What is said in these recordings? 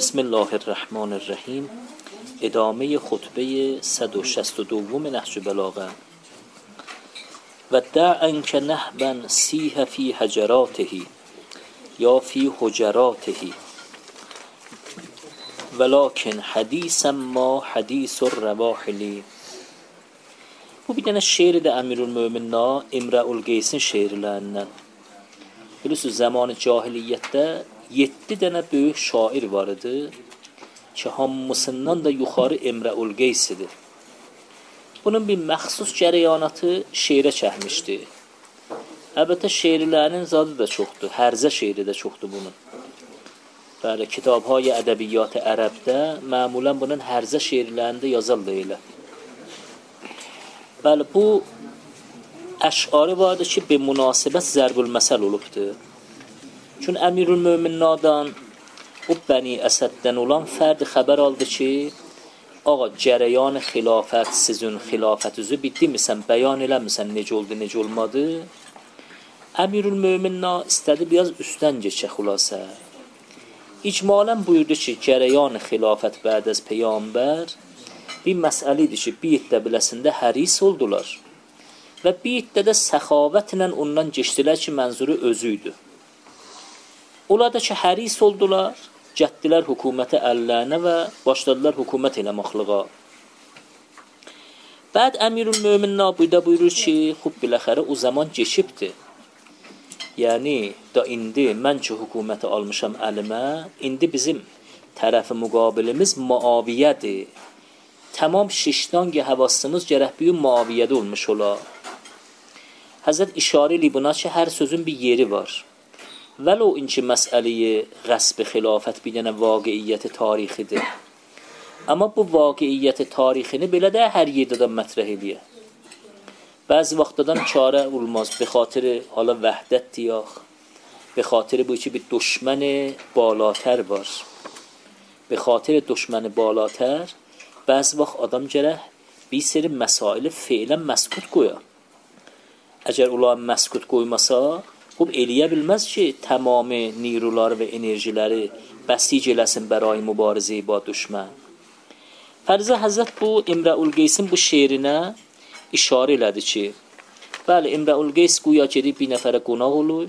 بسم الله الرحمن الرحیم. ادامه خطبه 162 نهج بلاغه. و دع عنک نهبا سیح فی حجراته یا فی حجراته ولکن حدیثا ما حدیث الرواحل. Bu bir dənə şeiri də Əmirülmöminlər İmrəul Qeysin şeirlərindən. Bilirsiniz, zamanı cahiliyyətdə 7 dənə böyük şair var idi ki, hamısından da yuxarı İmrəul Qeys idi. Bunun bir məxsus cərəyanatı şeirə çəkmişdi. Əlbəttə şeirlərinin zadı da çoxdur, hərzə şeiri də çoxdur bunun. Bəli, kitabhay ədəbiyyat ərəbdə məmulən bunun hərzə şeirlərində yazıldı elə. Bəli, bu əşarı vardı ki, bir münasibət zərbül məsəl olubdur. Çünki Əmirülmöminlərdən, o Bəni Əsəddən olan fərdi xəbər aldı ki, ağa, cərəyan xilafət, sizin xilafətinizi bitdimisən, bəyan eləmirsən, necə oldu, necə olmadı. Əmirülmöminlər istədi biraz üstdən geçə xülasə. İcmalən buyurdu ki, cərəyan xilafət bəd az peyyambər bir məsələ idi ki, bir iddə biləsində həris oldular və bir iddə də səxavətlə ondan geçdilər ki, mənzuru özüydü. Onlar da ki, həris oldular, gətdilər hökuməti əllərinə və başladılar hökumət eləməklığa. Bəd Əmirülmöminlər buyurur ki, xub biləxərə o zaman geçibdir. Yəni, da indi mən ki, hökuməti almışam əlimə, indi bizim tərəfi müqabilimiz Muaviyyədir. Tamam şişdangi həvassımız gərək büyü Muaviyyədə olmuş ola. Həzrət işarə ilə buna ki, hər sözün bir yeri var. Vəlo inki məsələyi qəsb-i xilafət bir dənə vaqiiyyəti tarixidir. Amma bu vaqiiyyəti tarixini belə də hər yerdə mətrəh eləyə. Bəzi vaxtdan çarə olmaz. Be xatirə hala vəhdət diyax. Be xatirə bu ki, bir düşməni balatər var. Be xatirə düşməni balatər, bəzi vaxt adam gərək bir seri məsaili feilən məskut qoya. Əgər ulan məskut qoymasa, xub eləyə bilməz ki, tamamı niruları və enerjiləri bəsic eləsin bəray mübarizəyi ba düşmən. Fərzə Həzrət bu İmrəul Qeysin bu şeirinə işarə elədi ki, bəli, İmrəul Qeys güya gedib bir nəfərə qonaq olur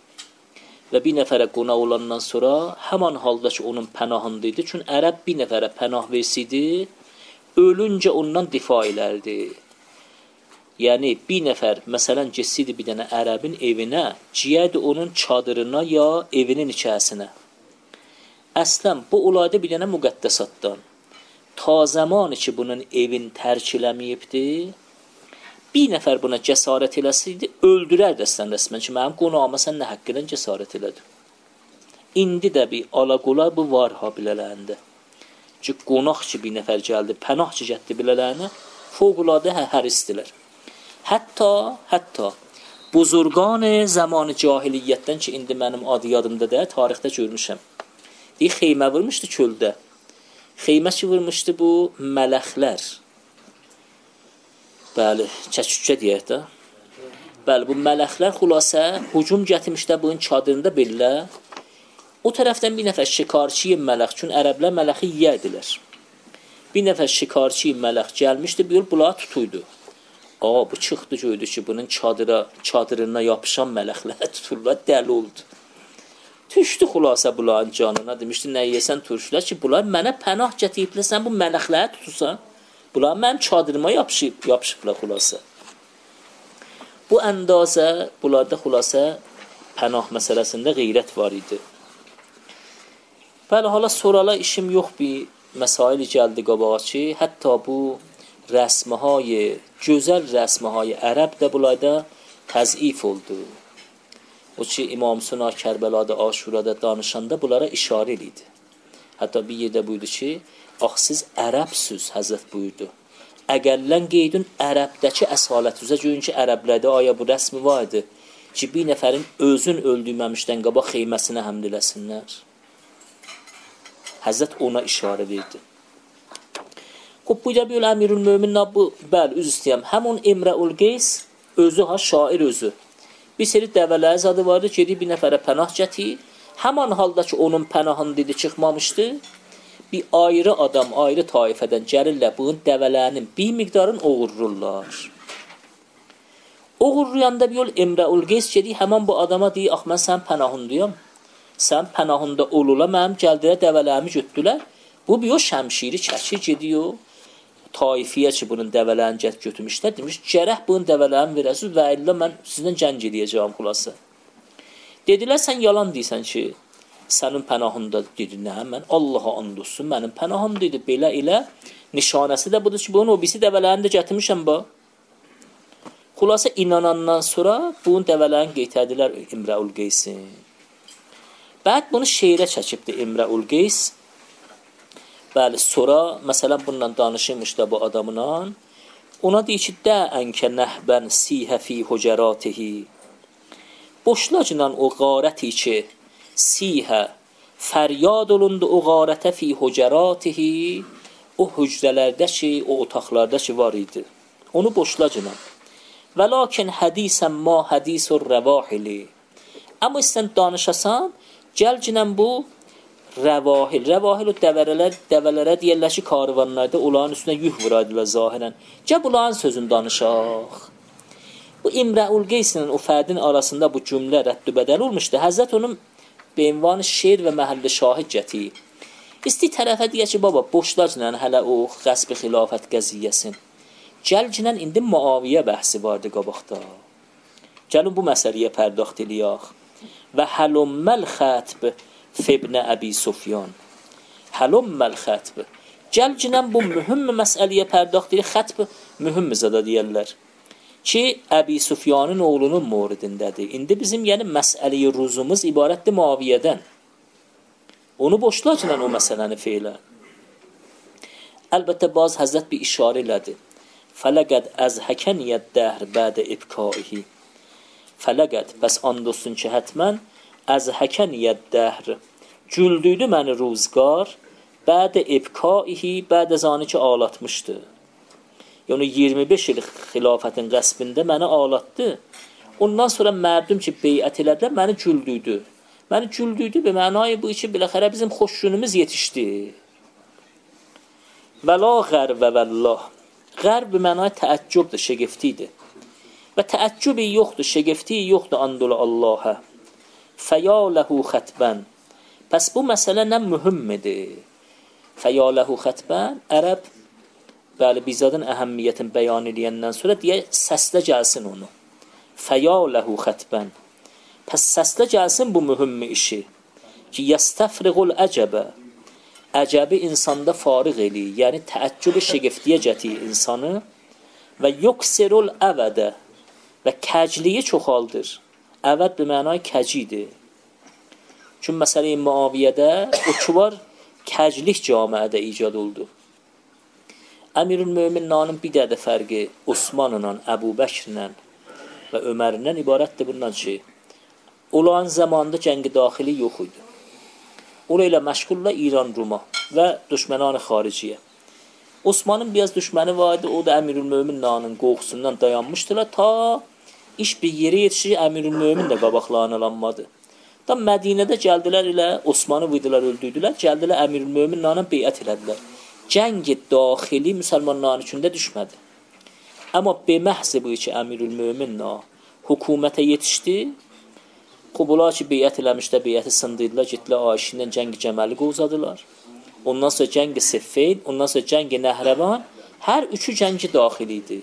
və bir nəfərə qonaq olandan sonra həman halda ki, onun pənahındaydı. Çünki ərəb bir nəfərə pənah versiydi, ölüncə ondan difa elərdi. Yəni, bir nəfər, məsələn, geçsiydi bir dənə ərəbin evinə, ciyərdi onun çadırına ya evinin içərisinə. Əslən, bu olayda bir dənə müqəddəsatdan. Ta zamanı ki, bunun evin tərk eləməyibdi, bir nəfər buna cəsarət eləsiydi, öldürərdi əslən rəsmən ki, mənim qonağıma sən nə haqqıyla cəsarət elədi. İndi də bir alaqolar bu var ha bilələrində. Ki, qonaq ki, bir nəfər gəldi, pənah ki, gətdi bilələrində, fövqüladə hərisdilər. Hətta buzurgan zamanı cahiliyyətdən ki, indi mənim adı yadımda da, tarixdə görmüşəm. Bir xeymə vurmuşdu çöldə. Xeymə ki, vurmuşdu bu mələxlər. Bəli, çəkükə deyək də. Bəli, bu mələxlər xülasə hücum gətirmişlər bunun çadırında belə. O tərəfdən bir nəfər şikarçı mələx, çünki ərəblər mələxi yeyədilər. Bir nəfər şikarçı mələx gəlmişdi, bir yol bulağa tutuydu. Bu çıxdı gördü ki, bunun çadırına yapışan mələxlər tuturlar, dəli oldu. Düşdü xülasə bulağın canına, demişdi, nə yeyəsən turşular ki, bunlar mənə pənah gətiriblər, sən bu mələxləri tutursan. Bunlar mənim çadırıma yapışıblar xülasə. Bu əndazə, bunlarda xülasə pənah məsələsində qeyrət var idi. Bəli, hala sorala işim yox bir məsaili gəldi qabağa ki, hətta bu rəsməhəy, gözəl rəsməhəy ərəb də bunlarda təzif oldu. O ki, İmam Suna Kərbəlada, Aşurada danışanda bunlara işarə idi. Hətta bir yerdə buyurdu ki, siz ərəbsüz, Həzrət buyurdu. Əgərlən qeydin ərəbdəki əsalətüzə görün ki, ərəblərdə aya bu rəsmi var idi ki, bir nəfərin özün öldürməmişdən qabaq xeyməsinə həmd eləsinlər. Həzrət ona işarə verdi. Xub, bu da bir Əmirülmöminlər bu, bəli, üz istəyəm. Həmun İmrəul Qeys özü ha, şair özü. Bir seri dəvələri zadı vardı, gedib bir nəfərə pənah gətir Həman halda ki, onun pənahında idi, çıxmamışdı, bir ayrı adam, ayrı taifədən gəlirlər, bunun dəvələrinin bir miqdarını oğururlar. Oğurlayanda bir yol İmrəul Qeys gedir, həman bu adama deyir, ax, mən sənin pənahındayım, sən pənahında olula, mənim gəldilər, dəvələrimi götdülər. Bu bir yol şəmşiri çəkir, gediyor, taifiyyə ki, bunun dəvələrini götürmüşlər, demiş, gərək bunun dəvələrini verəsiniz və illə mən sizdən cəng edəcəyəm xulası. Dedilər, sən yalan deyirsən ki, sənin pənahında dedi, nə, mən Allaha and olsun, mənim pənahım dedi, belə ilə, nişanəsi də budur ki, bunun o birisi dəvələrini də gətirmişəm, bax. Xulasa inanandan sonra bunun dəvələrini qeytədilər İmrəul Qeysin. Bəd bunu şeirə çəkibdir İmrəul Qeys. Bəli, sonra, məsələn, bununla danışırmış da bu adamla. Ona deyir ki, də ənkə nəhbən sihə fi hucəratihi. Boşlacla o qarəti ki, sihə, fəryad olundu o qarətə fi hucəratihi, o hücrələrdə ki, o otaqlarda ki var idi. Onu boşlacla. Və lakin hədisən ma hədisur rəvahili. Amma istən danışasan, gəlcinən bu rəvahil. Rəvahil o dəvələrə deyərlər ki, karvanlarda onların üstünə yuh vuraydılar zahirən. Gəl bunların sözünü danışaq. Bu İmrəul Qeysinin o fərdin arasında bu cümlə rəddü bədəl olmuşdu. Həzrət onun beyinvanı şeir və məhəlli şahid gətir. İsti tərəfə deyək ki, baba, boşlacla hələ o qəsb-i xilafət qəziyyəsin. Gəlcinən indi Muaviyyə bəhsi vardı qabaqda. Gəlin bu məsələyə pərdaxt eləyək. Və həlumməl xətb fibnə Əbi Sufyan. Həlumməl xətb. Gəlcinən bu mühüm məsələyə pərdaxt eləyək. Xətb mühüm zada deyərlər. Ki, Əbi Sufyanın oğlunun moridindədir. İndi bizim məsələyi ruzumuz ibarətdir Muaviyyədən. Onu boşlacla o məsələni feylə. Əlbəttə, bazı Həzrət bir işarə elədi. Fələqəd əzhəkəniyyət dəhr bədə ibkaihi. Fələqəd, bəs and olsun ki, hətmən əzhəkəniyyət dəhr. Güldüydü məni ruzgar, bədə ibkaihi, bədə zanı ki, ağlatmışdı. Yəni, 25 il xilafətin qəsbində məni ağlatdı. Ondan sonra mərdum ki, beyət elədilər, məni güldüydü. Məni güldüydü və mənayı bu iki biləxərə bizim xoşşunumuz yetişdi. Və la qərvə vəllah. Qərb mənay təəccübdür, şəgiftidir. Və təəccübi yoxdur, şəgifti yoxdur andolu Allah'a. Fəyaləhu xətbən. Pəs bu məsələ nə mühümmidir? Fəyaləhu xətbən, ərəb, bəli, bizadın əhəmmiyyətini bəyan edəndən sonra deyə, səslə gəlsin onu. Fəyaləhu xətbən. Pəs səslə gəlsin bu mühümmi işi. Ki, yəstəfriqul əcəbə. Əcəbi insanda fariq eləyir, yəni təəccüb-i şəgiftiyə gətir insanı və yuksirul əvədə və kəcliyi çoxaldır. Əvəd bir mənay kəcidir. Çünki məsələ-i Muaviyyədə o ki var, kəclik camiədə icad oldu. Əmirül Möminlərin bir dədə fərqi Osmanla, Əbu Bəkrlə və Ömərlə ibarətdir bundan ki, olan zamanında cəngi daxili yox idi. Orayla məşğulla İran Ruma və düşmənanı xariciyə. Osmanın biraz düşməni vardı, o da Əmirül Möminlərin qorxusundan dayanmışdılar, ta iş bir yeri yetişir, Əmirül Mömin də qabaqlarına lanmadı. Da Mədinədə gəldilər ilə Osmanı vıdılar, öldürdülər, gəldilər Əmirül Möminlərin beyət elədilər. Cəngi daxili müsəlmanların içində düşmədi. Amma beməhzi bu ki, Əmirül Möminlə hökumətə yetişdi, Qubula ki, beyət eləmişdə, beyəti sındırdılar, getdilər Ayşindən cəngi Cəməli qovzadılar. Ondan sonra cəngi Siffin, ondan sonra cəngi Nəhrəvan, hər üçü cəngi daxili idi.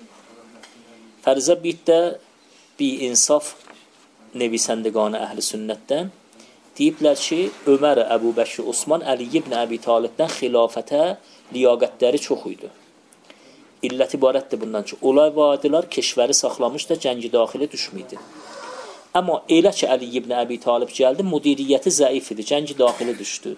Fərzə bitdə bir insaf nevisəndəqanı əhl-i sünnətdən deyiblər ki, Ömər, Əbu Bəkr, Osman, Əli ibn Əbi Talibdən xilafətə liyaqətləri çox idi. İllət ibarətdir bundan ki, olay vadilər keşvəri saxlamış da cəngi daxili düşməydi. Amma elə ki, Əli ibn Əbi Talib gəldi, müdiriyyəti zəif idi, cəngi daxili düşdü.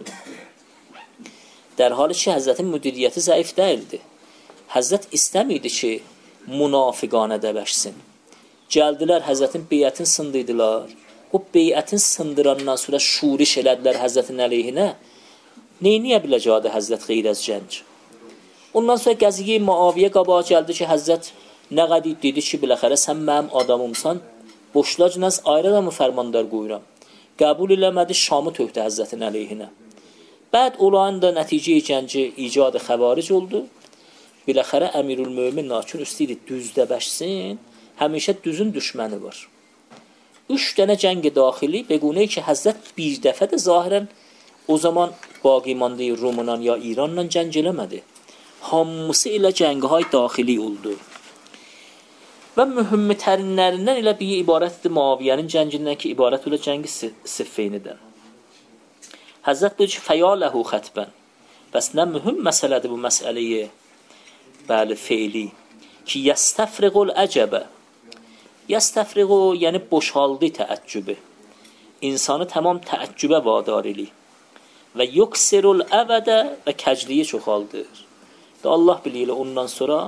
Dərhal ki, Həzrətin müdiriyyəti zəif deyildi. Həzrət istəmiydi ki, münafiqanə dəbəşsin. Gəldilər, Həzrətin beyətin sındırdılar. O beyətin sındırandan sonra şuriş elədilər Həzrətin əleyhinə. Neyniyə biləcədi Həzrət qeyrəz cənc? Ondan sonra qəziyə Muaviyyə qabağa gəldi ki, Həzrət nə qədər dedi ki, biləxərə sən mənim adamımsan, boşlacınız ayrı da mı fərmandar qoyuram? Qəbul eləmədi, Şamı tökdü Həzrətin əleyhinə. Bəd olan da nəticə-i gənci icadı xəvaric oldu. Biləxərə Əmirülmömin Nakin üstəydi düzdəbəşsin, həmişə düzün düşməni var. 3 dənə cəng daxili, bequnə ki, Həzrət bir dəfə də zahirən o zaman baqimandı Rumundan ya İranla cəng eləmədi. Hamısı ilə cəngهای daxili oldu. Və mühümmətərinlərindən elə bir ibarətdir Muaviyyənin cəngindən ki, ibarət ola cəngi Siffeynidən. Həzrət buyur ki, fəyələhu xətbən. Bəs nə mühüm məsələdir bu məsələyi? Bəli, feili. Ki, yəstəfriqul əcəbə. Yəstəfriqu, yəni boşaldı təəccübü. İnsanı tamam təəccübə vadar eli. Və yuksirul əvədə və kəcliyi çoxaldır. Da Allah bilir ondan sonra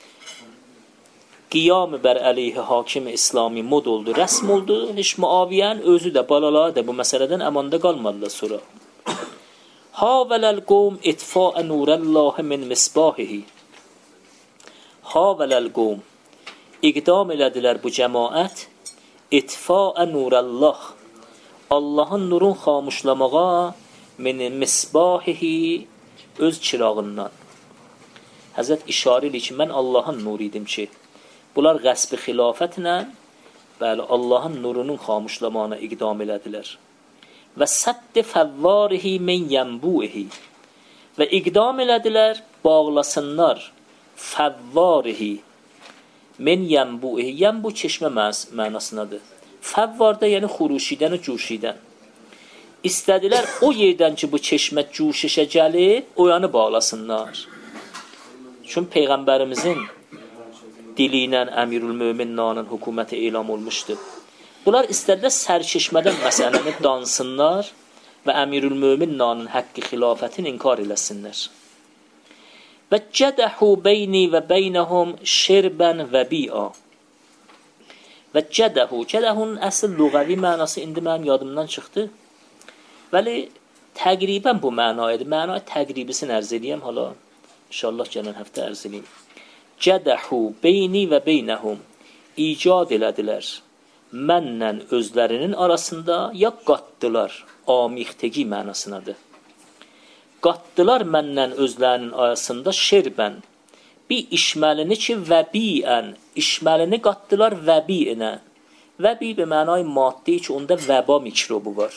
qiyam bər əleyhi hakim İslami mod oldu, rəsm oldu. Heç Muaviyyənin özü də, balaları da bu məsələdən əmanda qalmadılar sonra. Havələl qovm itfa'ə nurəllahi min misbahihi. Havələl qovm. İqdam elədilər bu cəmaət. İtfa'ə nurəllah. Allahın nurun xamuşlamağa min misbahihi öz çırağından. Həzrət işarə edir ki, mən Allahın nuru idim ki, bunlar qəsb-i xilafətlə, bəli, Allahın nurunun xamuşlamağına iqdam elədilər. Və sədd-i fəvvarihi min yənbuihi. Və iqdam elədilər, bağlasınlar, fəvvarihi min yənbuihi. Yənbu çeşmə mənasındadır. Fəvvarda yəni xuruşidən və cuşidən. İstədilər o yerdən ki, bu çeşmə cuşişə gəlib, o yanı bağlasınlar. Çünki Peyğəmbərimizin dili ilə Əmirülmömin Nanın hökuməti elam olmuşdu. Bunlar istədilər sərçeşmədən məsələni dansınlar və Əmirülmömin Nanın həqqi xilafətini inkar eləsinlər. Və cədəhu beyni və beynəhum şirbən və bi'a. Və cədəhun əsl lüğəvi mənası indi mənim yadımdan çıxdı. Vəli təqribən bu mənaydı. Mənayı təqribisini ərz edeyim hala. İnşallah gələn həftə ərz edeyim. Cədəhu beyni və beynəhum. İcad elədilər. Mənlə özlərinin arasında ya qatdılar. Amixtəgi mənasınadır. Qatdılar mənlə özlərinin arasında şirbən. Bir işməlini ki vəbiən. İşməlini qatdılar vəbiinə. Vəbi bir mənay maddi ki onda vəba mikrobu var.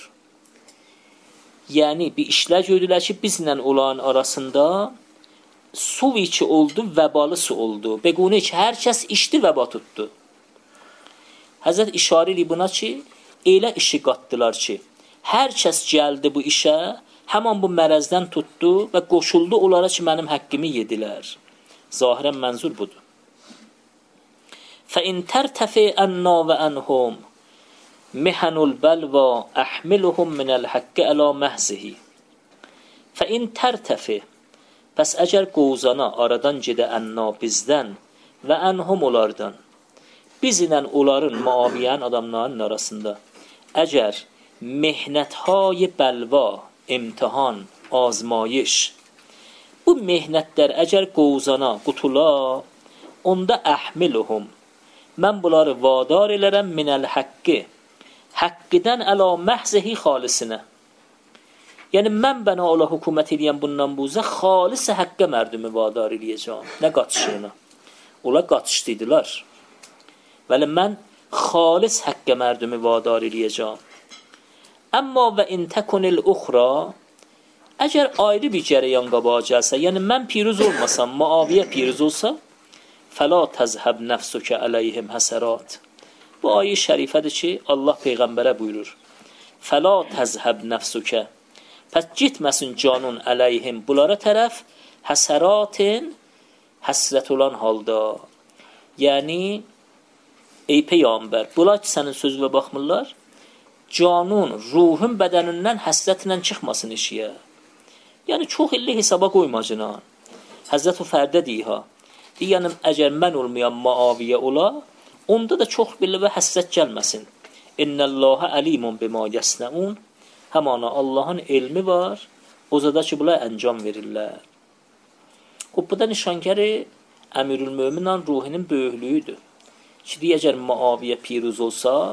Yəni bir işlər gördülər ki bizlə olan arasında su içi oldu, vəbalı su oldu. Bequni ki hər kəs içdi, vəba tutdu. Həzrət işarə edir buna ki elə işi qatdılar ki hər kəs gəldi bu işə, həman bu mərəzdən tutdu və qoşuldu onlara ki mənim həqqimi yedilər. Zahirən mənzur budur. فَإِنْ تَرْتَفِي أَنَّا وَأَنْهُمْ مِحَنُ الْبَلْوَى أَحْمِلُهُمْ مِنَ الْحَقِّ عَلَى مَحْزِهِ فَإِنْ تَرْتَفِي. Pəs əgər qovzana aradan gedə ənna bizdən və ənhum onlardan, biz ilə onların Muaviyyənin adamlarının arasında əgər mehnəthay bəlva, imtihan, azmayış, bu mehnətlər əgər qovzana, qutula, onda əhmiluhum, mən bunları vadar elərəm minəl həqqi, həqqidən əla məhzəhi xalisinə. Yəni mən bana ola hökumət eləyəm bundan buzə, xalisə həqqə mərdümü vadar eləyəcəm. Nə qatışığına? Ola qatışdıydılar. Vəli mən xalis həqqə mərdümü vadar eləyəcəm. Əmma və intəkunil uxra, əgər ayrı bir cərəyan qabağa gəlsə, yəni mən piruz olmasam, Muaviyyə piruz olsa, fəla təzhəb nəfsükə əleyhim həsərat. Bu ayə şərifədir ki, Allah Peyğəmbərə buyurur. Fəla təzhəb nəfsükə. Pəs gitməsin canun əleyhim bunlara tərəf həsəratin həsrət olan halda. Yəni, ey Peyğəmbər, bunlar ki sənin sözünə baxmırlar, canun, ruhun bədənindən həsrətlə çıxmasın işiyə. Yəni, çox illi hesaba qoymacına. Həzrət-ü fərdə deyha. Yəni, əgər mən olmayan Muaviyyə ola, onda da çox billi və həsrət gəlməsin. İnnəllâhə əlimun bimə yəsnəun. Həmana Allahın elmi var, o zada ki, bunlar əncam verirlər. O, bu da nişankəri Əmirülmöminan ruhinin böyüklüyüdür. Ki, əgər Muaviyyə piruz olsa,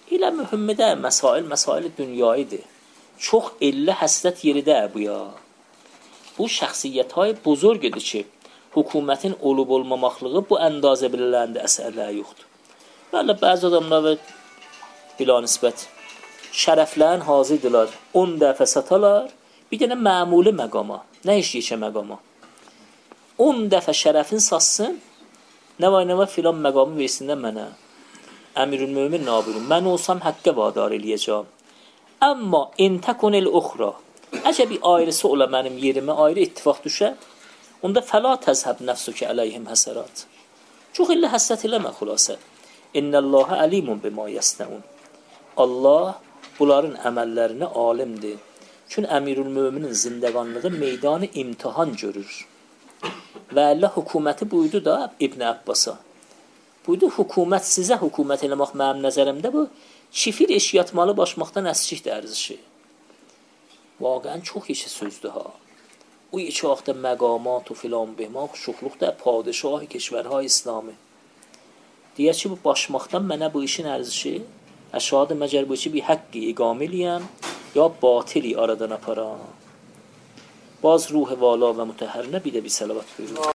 İlə mühümmidə məsail dünyayıdır. Çox illə həsrət yeridə bu ya. Bu şəxsiyyətlər buzurgüdür ki, hökumətin olub olmamaqlığı bu əndazə biləndə əsərlər yoxdur. Bəli, bəzi adamlar bila nisbət şərəflərin hazırdılar, 10 dəfə satalar, bir dənə məmuli məqama, nə iş yekə məqama. 10 dəfə şərəfin satsın, nə var filan məqamı versin də mənə. Əmirülmömin nabirin, mən olsam haqqə vadar eləyəcəm. Amma intəkunil uxra, əgər bir ayrısı ola mənim yerimə ayrı ittifaq düşə, onda fəla təzhəb nəfsükə əleyhim həsərat. Çox illə həsrət eləmə xülasə. İnnəllahə əlimun bima yəsnəun. Allah bunların əməllərini alimdir. Çünki Əmirülmöminin zindəqanlığı meydanı imtihan görür. Və Allah hökuməti buydu da İbn Abbasa. Buydu, hökumət sizə hökumət eləmək mənim nəzərimdə bu çifir eş yatmalı başmaqdan əskikdir ərzişi. Vaqən çox işi sözdür ha. O iki vaxtda məqamat و filan behmaq şuxluq da padişahı keşvərha İslami. Deyər ki, bu başmaqdan mənə bu işin ərzişi əşadı məgər bu işi bir həqqi iqamiliyəm ya batili aradan aparam. Baz ruh vala və mütəhərinə bir də bir səlavat buyurur.